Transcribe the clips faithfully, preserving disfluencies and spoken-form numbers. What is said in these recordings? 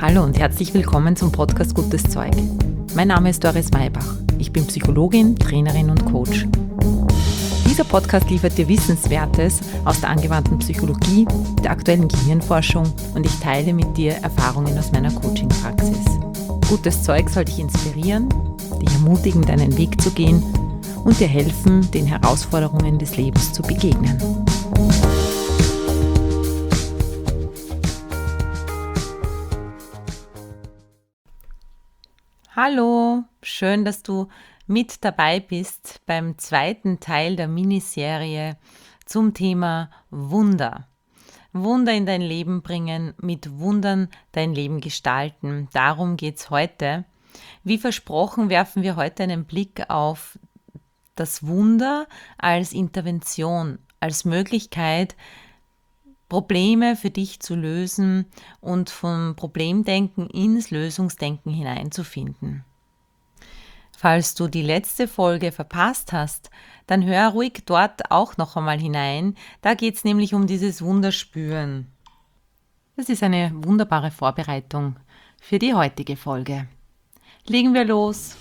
Hallo und herzlich willkommen zum Podcast Gutes Zeug. Mein Name ist Doris Maybach. Ich bin Psychologin, Trainerin und Coach. Dieser Podcast liefert dir Wissenswertes aus der angewandten Psychologie, der aktuellen Gehirnforschung und ich teile mit dir Erfahrungen aus meiner Coaching-Praxis. Gutes Zeug soll dich inspirieren, dich ermutigen, deinen Weg zu gehen und dir helfen, den Herausforderungen des Lebens zu begegnen. Hallo, schön, dass du mit dabei bist beim zweiten Teil der Miniserie zum Thema Wunder. Wunder in dein Leben bringen, mit Wundern dein Leben gestalten. Darum geht es heute. Wie versprochen werfen wir heute einen Blick auf das Wunder als Intervention, als Möglichkeit, Probleme für dich zu lösen und vom Problemdenken ins Lösungsdenken hineinzufinden. Falls du die letzte Folge verpasst hast, dann hör ruhig dort auch noch einmal hinein. Da geht es nämlich um dieses Wunderspüren. Das ist eine wunderbare Vorbereitung für die heutige Folge. Legen wir los!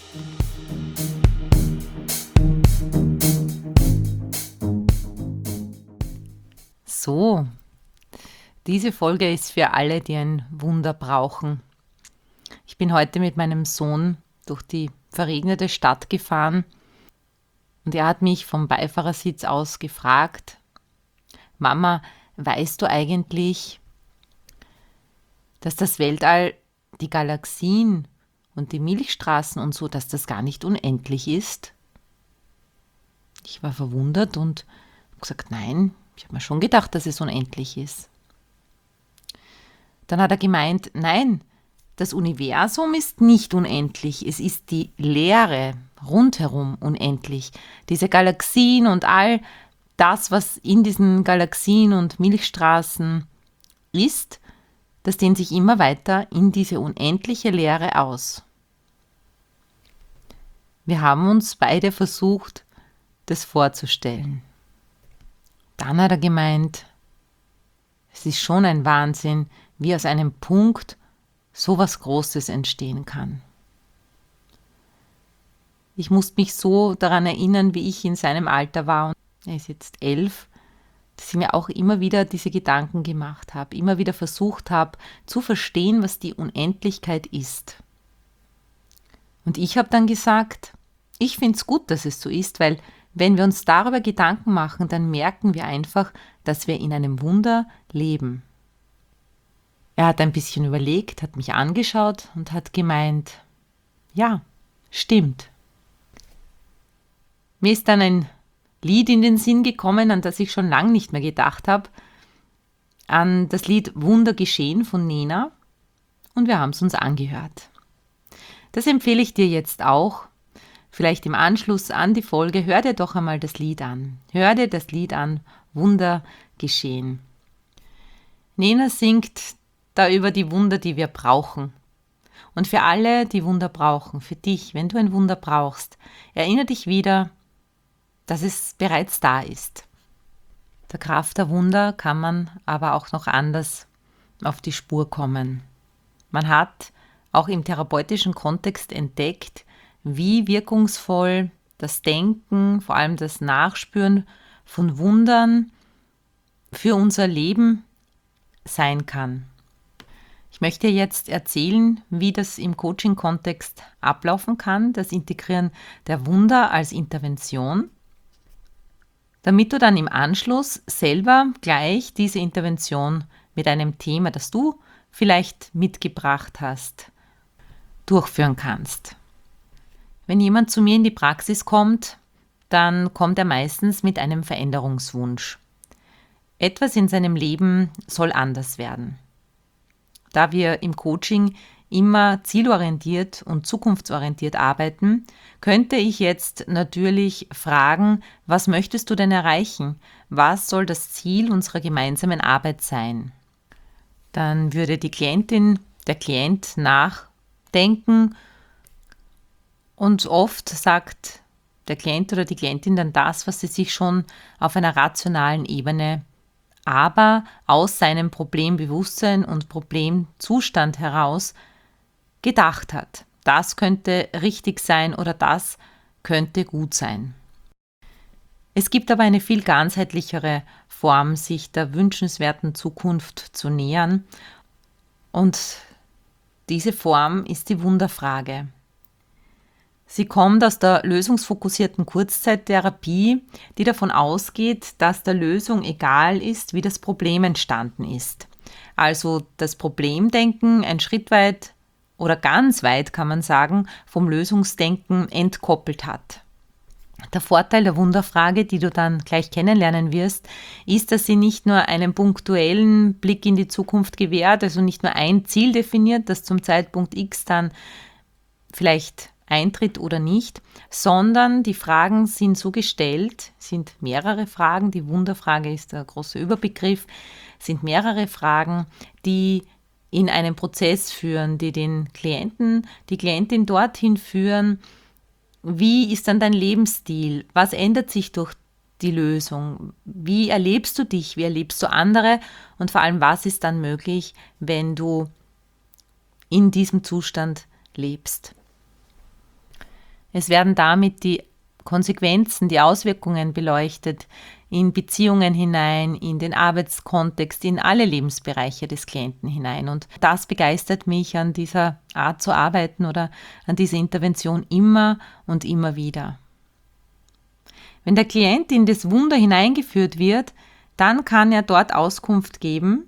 So, diese Folge ist für alle, die ein Wunder brauchen. Ich bin heute mit meinem Sohn durch die verregnete Stadt gefahren und er hat mich vom Beifahrersitz aus gefragt: Mama, weißt du eigentlich, dass das Weltall, die Galaxien und die Milchstraßen und so, dass das gar nicht unendlich ist? Ich war verwundert und habe gesagt, nein, ich habe mir schon gedacht, dass es unendlich ist. Dann hat er gemeint, nein, das Universum ist nicht unendlich, es ist die Leere rundherum unendlich. Diese Galaxien und all das, was in diesen Galaxien und Milchstraßen ist, das dehnt sich immer weiter in diese unendliche Leere aus. Wir haben uns beide versucht, das vorzustellen. Dann hat er gemeint, es ist schon ein Wahnsinn, wie aus einem Punkt so was Großes entstehen kann. Ich musste mich so daran erinnern, wie ich in seinem Alter war, und er ist jetzt elf, dass ich mir auch immer wieder diese Gedanken gemacht habe, immer wieder versucht habe, zu verstehen, was die Unendlichkeit ist. Und ich habe dann gesagt, ich finde es gut, dass es so ist, weil wenn wir uns darüber Gedanken machen, dann merken wir einfach, dass wir in einem Wunder leben. Er hat ein bisschen überlegt, hat mich angeschaut und hat gemeint, ja, stimmt. Mir ist dann ein Lied in den Sinn gekommen, an das ich schon lange nicht mehr gedacht habe, an das Lied Wunder geschehen von Nena, und wir haben es uns angehört. Das empfehle ich dir jetzt auch. Vielleicht im Anschluss an die Folge, hör dir doch einmal das Lied an. Hör dir das Lied an, Wunder geschehen. Nena singt da über die Wunder, die wir brauchen. Und für alle, die Wunder brauchen, für dich, wenn du ein Wunder brauchst, erinnere dich wieder, dass es bereits da ist. Der Kraft der Wunder kann man aber auch noch anders auf die Spur kommen. Man hat auch im therapeutischen Kontext entdeckt, wie wirkungsvoll das Denken, vor allem das Nachspüren von Wundern für unser Leben sein kann. Ich möchte jetzt erzählen, wie das im Coaching-Kontext ablaufen kann, das Integrieren der Wunder als Intervention, damit du dann im Anschluss selber gleich diese Intervention mit einem Thema, das du vielleicht mitgebracht hast, durchführen kannst. Wenn jemand zu mir in die Praxis kommt, dann kommt er meistens mit einem Veränderungswunsch. Etwas in seinem Leben soll anders werden. Da wir im Coaching immer zielorientiert und zukunftsorientiert arbeiten, könnte ich jetzt natürlich fragen, was möchtest du denn erreichen? Was soll das Ziel unserer gemeinsamen Arbeit sein? Dann würde die Klientin, der Klient nachdenken. Und oft sagt der Klient oder die Klientin dann das, was sie sich schon auf einer rationalen Ebene aber aus seinem Problembewusstsein und Problemzustand heraus gedacht hat. Das könnte richtig sein oder das könnte gut sein. Es gibt aber eine viel ganzheitlichere Form, sich der wünschenswerten Zukunft zu nähern, und diese Form ist die Wunderfrage. Sie kommt aus der lösungsfokussierten Kurzzeittherapie, die davon ausgeht, dass der Lösung egal ist, wie das Problem entstanden ist. Also das Problemdenken ein Schritt weit oder ganz weit, kann man sagen, vom Lösungsdenken entkoppelt hat. Der Vorteil der Wunderfrage, die du dann gleich kennenlernen wirst, ist, dass sie nicht nur einen punktuellen Blick in die Zukunft gewährt, also nicht nur ein Ziel definiert, das zum Zeitpunkt X dann vielleicht eintritt oder nicht, sondern die Fragen sind so gestellt, sind mehrere Fragen, die Wunderfrage ist der große Überbegriff, sind mehrere Fragen, die in einen Prozess führen, die den Klienten, die Klientin dorthin führen. Wie ist dann dein Lebensstil? Was ändert sich durch die Lösung? Wie erlebst du dich? Wie erlebst du andere? Und vor allem, was ist dann möglich, wenn du in diesem Zustand lebst? Es werden damit die Konsequenzen, die Auswirkungen beleuchtet, in Beziehungen hinein, in den Arbeitskontext, in alle Lebensbereiche des Klienten hinein. Und das begeistert mich an dieser Art zu arbeiten oder an dieser Intervention immer und immer wieder. Wenn der Klient in das Wunder hineingeführt wird, dann kann er dort Auskunft geben.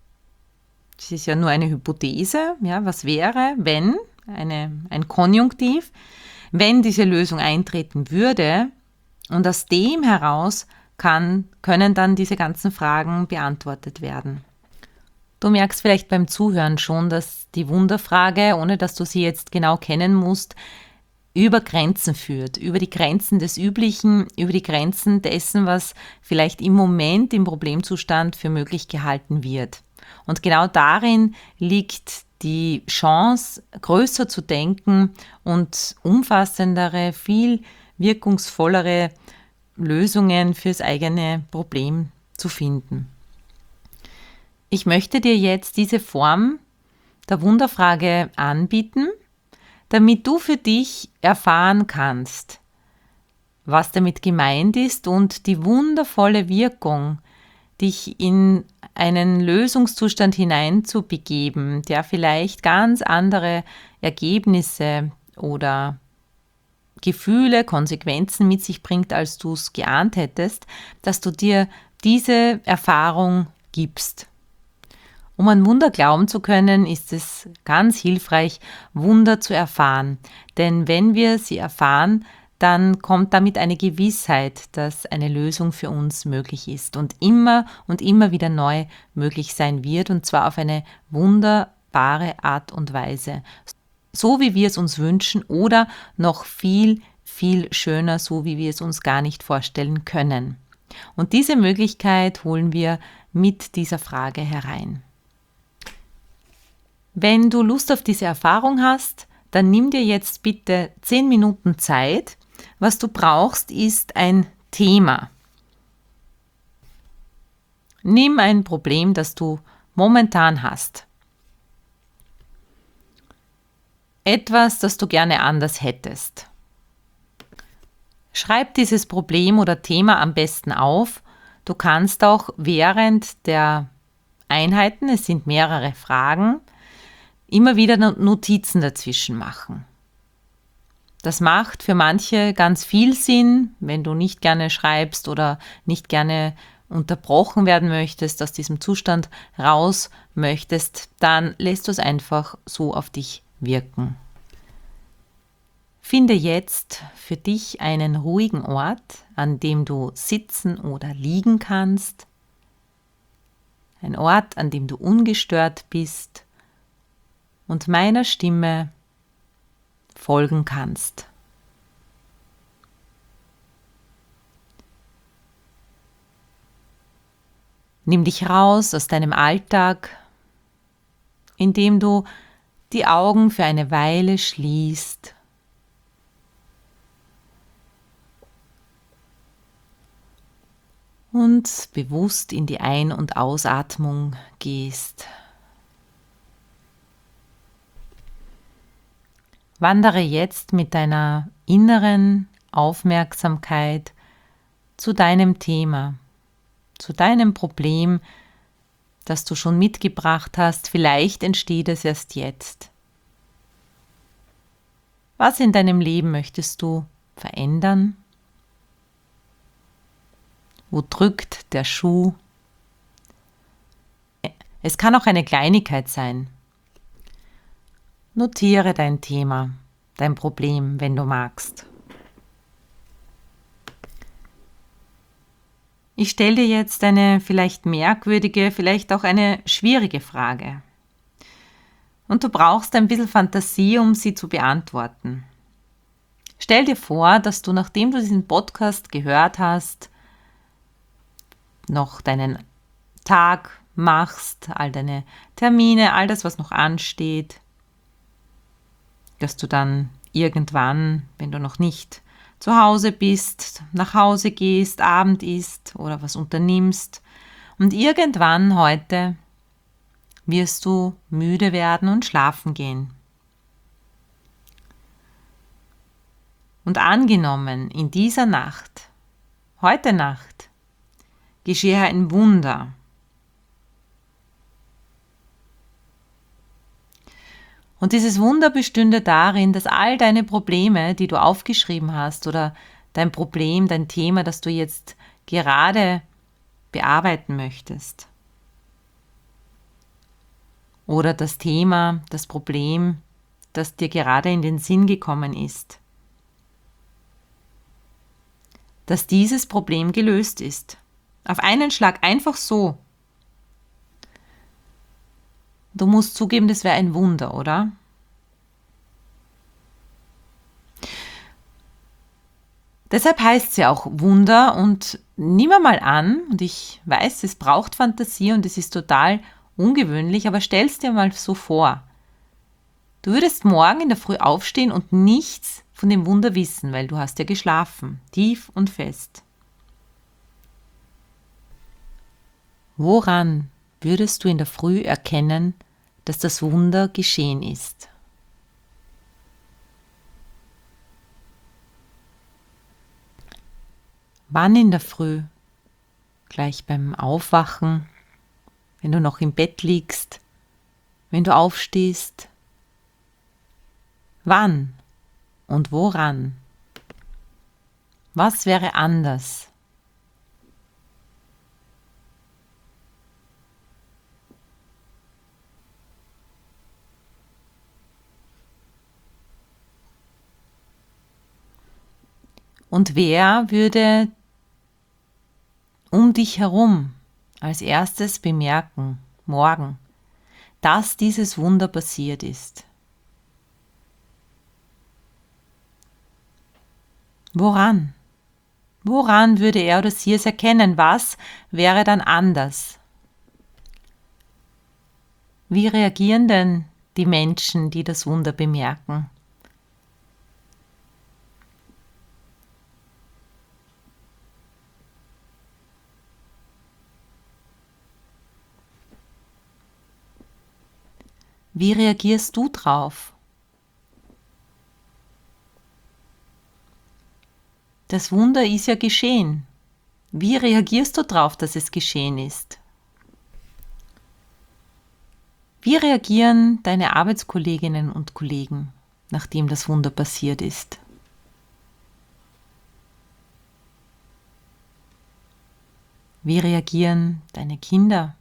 Das ist ja nur eine Hypothese. Ja, was wäre, wenn, eine, ein Konjunktiv, wenn diese Lösung eintreten würde, und aus dem heraus kann, können dann diese ganzen Fragen beantwortet werden. Du merkst vielleicht beim Zuhören schon, dass die Wunderfrage, ohne dass du sie jetzt genau kennen musst, über Grenzen führt, über die Grenzen des Üblichen, über die Grenzen dessen, was vielleicht im Moment im Problemzustand für möglich gehalten wird. Und genau darin liegt die Chance, größer zu denken und umfassendere, viel wirkungsvollere Lösungen fürs eigene Problem zu finden. Ich möchte dir jetzt diese Form der Wunderfrage anbieten, damit du für dich erfahren kannst, was damit gemeint ist und die wundervolle Wirkung, dich in einen Lösungszustand hineinzubegeben, der vielleicht ganz andere Ergebnisse oder Gefühle, Konsequenzen mit sich bringt, als du es geahnt hättest, dass du dir diese Erfahrung gibst. Um an Wunder glauben zu können, ist es ganz hilfreich, Wunder zu erfahren. Denn wenn wir sie erfahren, dann kommt damit eine Gewissheit, dass eine Lösung für uns möglich ist und immer und immer wieder neu möglich sein wird, und zwar auf eine wunderbare Art und Weise. So wie wir es uns wünschen oder noch viel, viel schöner, so wie wir es uns gar nicht vorstellen können. Und diese Möglichkeit holen wir mit dieser Frage herein. Wenn du Lust auf diese Erfahrung hast, dann nimm dir jetzt bitte zehn Minuten Zeit. Was du brauchst, ist ein Thema. Nimm ein Problem, das du momentan hast. Etwas, das du gerne anders hättest. Schreib dieses Problem oder Thema am besten auf. Du kannst auch während der Einheiten, es sind mehrere Fragen, immer wieder Notizen dazwischen machen. Das macht für manche ganz viel Sinn, wenn du nicht gerne schreibst oder nicht gerne unterbrochen werden möchtest, aus diesem Zustand raus möchtest, dann lässt du es einfach so auf dich wirken. Finde jetzt für dich einen ruhigen Ort, an dem du sitzen oder liegen kannst. Ein Ort, an dem du ungestört bist und meiner Stimme folgen kannst. Nimm dich raus aus deinem Alltag, indem du die Augen für eine Weile schließt und bewusst in die Ein- und Ausatmung gehst. Wandere jetzt mit deiner inneren Aufmerksamkeit zu deinem Thema, zu deinem Problem, das du schon mitgebracht hast. Vielleicht entsteht es erst jetzt. Was in deinem Leben möchtest du verändern? Wo drückt der Schuh? Es kann auch eine Kleinigkeit sein. Notiere dein Thema, dein Problem, wenn du magst. Ich stelle dir jetzt eine vielleicht merkwürdige, vielleicht auch eine schwierige Frage. Und du brauchst ein bisschen Fantasie, um sie zu beantworten. Stell dir vor, dass du, nachdem du diesen Podcast gehört hast, noch deinen Tag machst, all deine Termine, all das, was noch ansteht, dass du dann irgendwann, wenn du noch nicht zu Hause bist, nach Hause gehst, Abend isst oder was unternimmst und irgendwann heute wirst du müde werden und schlafen gehen. Und angenommen, in dieser Nacht, heute Nacht, geschehe ein Wunder. Und dieses Wunder bestünde darin, dass all deine Probleme, die du aufgeschrieben hast, oder dein Problem, dein Thema, das du jetzt gerade bearbeiten möchtest, oder das Thema, das Problem, das dir gerade in den Sinn gekommen ist, dass dieses Problem gelöst ist. Auf einen Schlag, einfach so. Du musst zugeben, das wäre ein Wunder, oder? Deshalb heißt es ja auch Wunder und nimm mal an, und ich weiß, es braucht Fantasie und es ist total ungewöhnlich, aber stell es dir mal so vor. Du würdest morgen in der Früh aufstehen und nichts von dem Wunder wissen, weil du hast ja geschlafen, tief und fest. Woran würdest du in der Früh erkennen, dass das Wunder geschehen ist? Wann in der Früh? Gleich beim Aufwachen, wenn du noch im Bett liegst, wenn du aufstehst? Wann und woran? Was wäre anders? Und wer würde um dich herum als erstes bemerken, morgen, dass dieses Wunder passiert ist? Woran? Woran würde er oder sie es erkennen? Was wäre dann anders? Wie reagieren denn die Menschen, die das Wunder bemerken? Wie reagierst du drauf? Das Wunder ist ja geschehen. Wie reagierst du drauf, dass es geschehen ist? Wie reagieren deine Arbeitskolleginnen und Kollegen, nachdem das Wunder passiert ist? Wie reagieren deine Kinder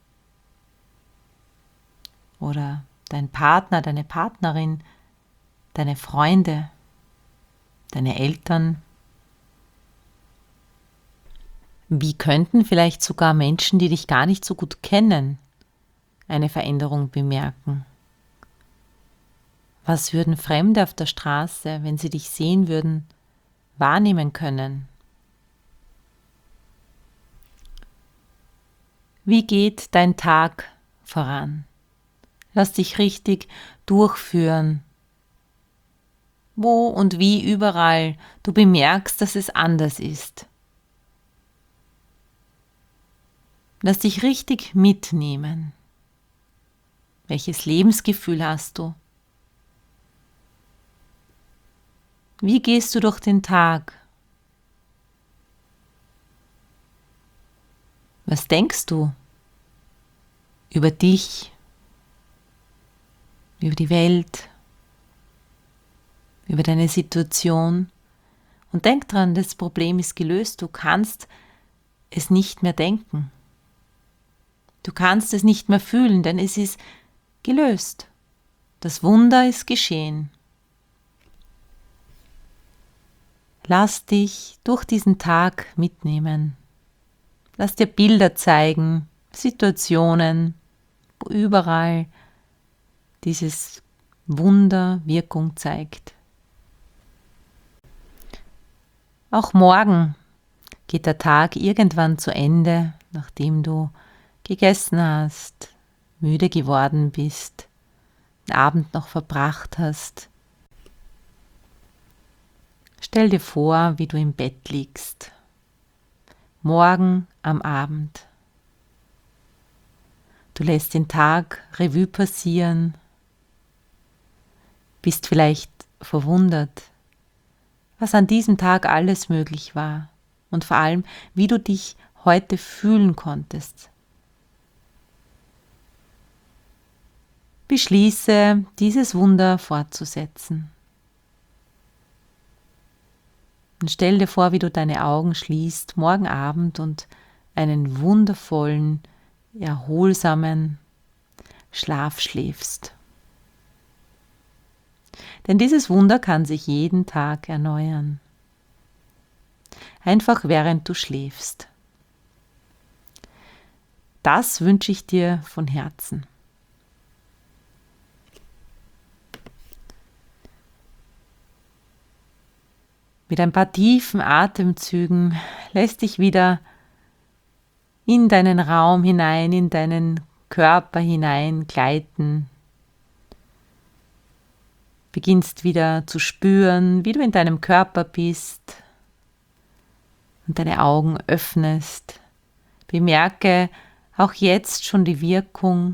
oder dein Partner, deine Partnerin, deine Freunde, deine Eltern? Wie könnten vielleicht sogar Menschen, die dich gar nicht so gut kennen, eine Veränderung bemerken? Was würden Fremde auf der Straße, wenn sie dich sehen würden, wahrnehmen können? Wie geht dein Tag voran? Lass dich richtig durchführen. Wo und wie überall du bemerkst, dass es anders ist. Lass dich richtig mitnehmen. Welches Lebensgefühl hast du? Wie gehst du durch den Tag? Was denkst du über dich, über die Welt, über deine Situation? Und denk dran, das Problem ist gelöst. Du kannst es nicht mehr denken. Du kannst es nicht mehr fühlen, denn es ist gelöst. Das Wunder ist geschehen. Lass dich durch diesen Tag mitnehmen. Lass dir Bilder zeigen, Situationen, wo überall dieses Wunder Wirkung zeigt. Auch morgen geht der Tag irgendwann zu Ende, nachdem du gegessen hast, müde geworden bist, den Abend noch verbracht hast. Stell dir vor, wie du im Bett liegst, morgen am Abend. Du lässt den Tag Revue passieren, bist vielleicht verwundert, was an diesem Tag alles möglich war und vor allem, wie du dich heute fühlen konntest. Beschließe, dieses Wunder fortzusetzen. Und stell dir vor, wie du deine Augen schließt, morgen Abend und einen wundervollen, erholsamen Schlaf schläfst. Denn dieses Wunder kann sich jeden Tag erneuern. Einfach während du schläfst. Das wünsche ich dir von Herzen. Mit ein paar tiefen Atemzügen lässt dich wieder in deinen Raum hinein, in deinen Körper hinein gleiten. Beginnst wieder zu spüren, wie du in deinem Körper bist und deine Augen öffnest. Bemerke auch jetzt schon die Wirkung.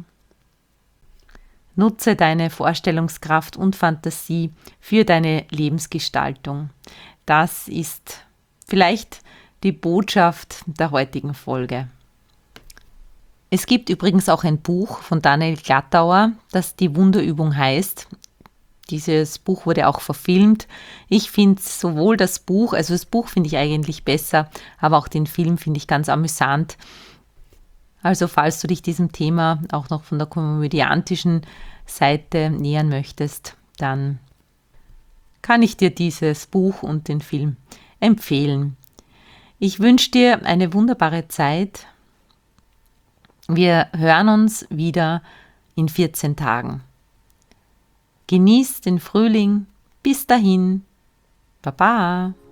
Nutze deine Vorstellungskraft und Fantasie für deine Lebensgestaltung. Das ist vielleicht die Botschaft der heutigen Folge. Es gibt übrigens auch ein Buch von Daniel Glattauer, das die Wunderübung heißt. Dieses Buch wurde auch verfilmt. Ich finde sowohl das Buch, also das Buch finde ich eigentlich besser, aber auch den Film finde ich ganz amüsant. Also falls du dich diesem Thema auch noch von der komödiantischen Seite nähern möchtest, dann kann ich dir dieses Buch und den Film empfehlen. Ich wünsche dir eine wunderbare Zeit. Wir hören uns wieder in vierzehn Tagen. Genieß den Frühling. Bis dahin. Baba.